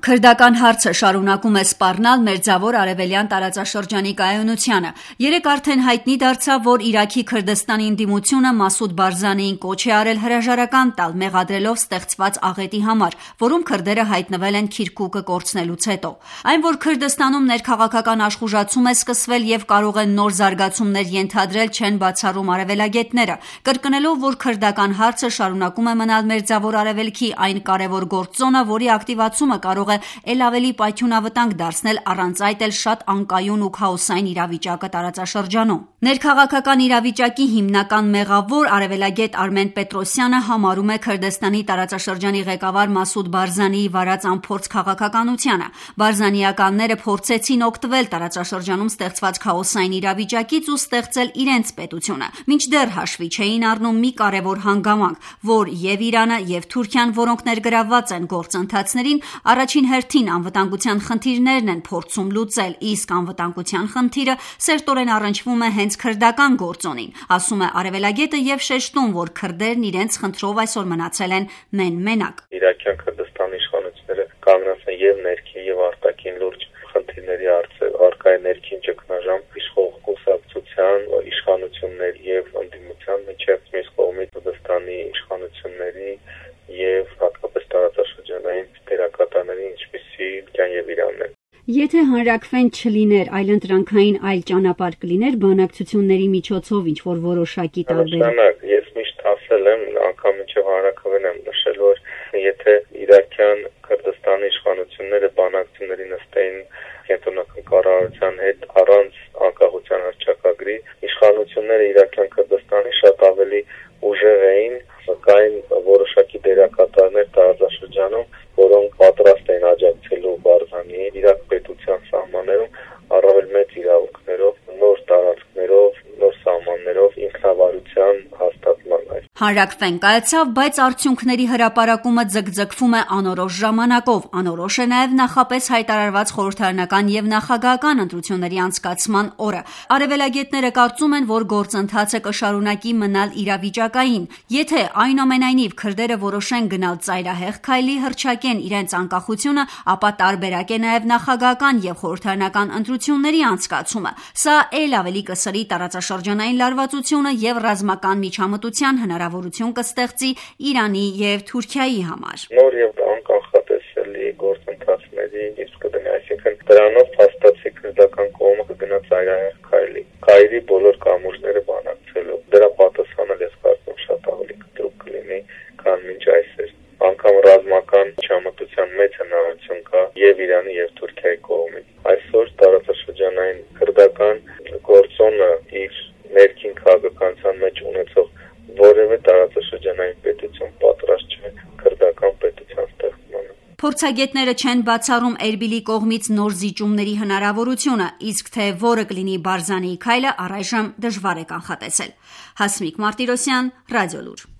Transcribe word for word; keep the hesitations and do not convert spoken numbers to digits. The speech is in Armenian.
Քրդական հարցը շարունակում է սպառնալ Մերձավոր Արևելյան տարածաշրջանի կայունությանը։ Երեկ արդեն հայտնի դարձավ, որ Իրաքի Քրդստանի ընդդիմությունը Մասուդ Բարզանիին կոչ է արել հրաժարական տալ մեղադրելով ստեղծված աղետի համար, որում քրդերը հայտնվել են Քիրքուկը կորցնելուց հետո։ Այն, որ Քրդստանում ներքաղաքական աշխուժացում է սկսվել եւ կարող են նոր զարգացումներ ենթադրել, չեն բացառում արևելագետները, կրկնելով, որ քրդական հարցը շարունակում է մնալ Մերձավոր Արևելքի այն կարևոր գործոնը, որի ակտիվացումը կարող է էլ ավելի պայթյունավտանգ դարձնել, առանց այդ էլ շատ անկայուն ու քաոսային իրավիճակը տարածաշրջանում։ Ներքաղաքական իրավիճակի հիմնական մեղավոր արևելագետ Արմեն Պետրոսյանը համարում է Քրդստանի տարածաշրջանի ղեկավար Մասուդ Բարզանիի վարած անփորձ քաղաքականությանը։ Բարզանիականները փորձեցին օգտվել տարածաշրջանում ստեղծված քաոսային իրավիճակից ու ստեղծել իրենց պետությունը, մինչդեռ հաշվի չէին առնում մի կարևոր հանգամանք, որ եւ Իրանը եւ Թուրքիան, որոնք ներգրավված են գործընթացներին, առաջին հերթին անվտանգության խնդիրներն են փորձում լուծել, իսկ անվտանգության խնդիրը սերտորեն առնչվում է հենց քրդական գործոնին, ասում է արևելագետը եւ շեշտում, որ քրդերն իրենց խնդրով այսօր մնացել են մեն-մենակ։ Իրաքյան Քրդստանի իշխանությունները կանգնած են եւ ներքին եւ արտաքին լուրջ խնդիրների հարցեր, արկա է ներքին ճգնաժամ, իշխող կուսակցության, իշխանությունների եւ ընդդիմության միջեւ, մյուս կողմից Քրդստանի իշխանությունների եւ հատկապես տարածաշրջանային դերակատարների, ինչպիսի Թուրքիան եւ Իրանն են։ Եթե հանրաքվեն չլիներ, այլընտրանքային այլ ճանապարհ կլիներ բանակցությունների միջոցով ինչ որ որոշակի տարբերակ։ Ես միշտ ասել եմ, անգամ մինչև հանրաքվեն եմ նշել, որ եթե Իրաքյան Քրդստանի իշխանությունները բանակցությունների նստեին կենտրոնական կառավարության հետ առանց անկախության հռչակագրի, իշխանությունները Իրաքյան Քրդստանի շատ ավելի ուժեղ էին, կային որոշակի դերակատարներ տարածաշրջանում, որոնք պատրաստ են աջակցելու Բարզանիի Իրաք պետության սահմաններում առավել մեծ իրավունքներով, նոր տարածքներով, նոր սահմաններով ինքնավարության հաստատման։ Հանրաքվեն կայացավ, բայց արդյունքների հրապարակումը ձգձգվում է անորոշ ժամանակով։ Անորոշ է նաև նախապես հայտարարված խորհրդարանական եւ նախագահական ընտրությունների անցկացման օրը։ Արևելագետները կարծում են, որ գործընթացը կշարունակի մնալ իրավիճակային։ Եթե այնուամենայնիվ քրդերը որոշեն գնալ ծայրահեղ քայլի, հռչակեն իրենց անկախությունը, ապա տարբերակ է նաև նախագահական եւ խորհրդարանական ընտրությունների անցկացումը։ Սա ել ավելի կսրի տարածաշրջանային լարվածությունը եւ ռազմական միջամտության հնարավորություն կստեղծի Իրանի եւ Թուրքիայի համար։ Նոր եւ անկանխատեսելի գործընթացների իսկ կդնի, այսինքն դրանով փաստացի քրդական կողմը կգնա ծայրահեղ քայլի։ Քայլի բոլոր կամուրջները բանակցելու։ Դրա պատասխանը ես կարծում շատ ավելի կտրուկ կլինի, քան մինչ այսօր։ Անկամ ռազմական միջամտության մեծ հնարավորություն կա եւ Իրանի եւ Թուրքիայի կողմից։ Այսօր տարածաշրջանային քրդական գործոնը իր ներքին քաղաքականության մեջ ունեցող որևէ տարածաշրջանային պետություն պատրաստ չէ քրդական պետության ստեղծմանը։ Փորձագետները չեն բացառում Էրբիլի կողմից նոր զիջումների հնարավորությունը, իսկ թե որը կլինի Բարզանիի քայլը, առայժմ դժվար է կանխատեսել։ Հասմիկ Մարտիրոսյան, Ռադիոլուր։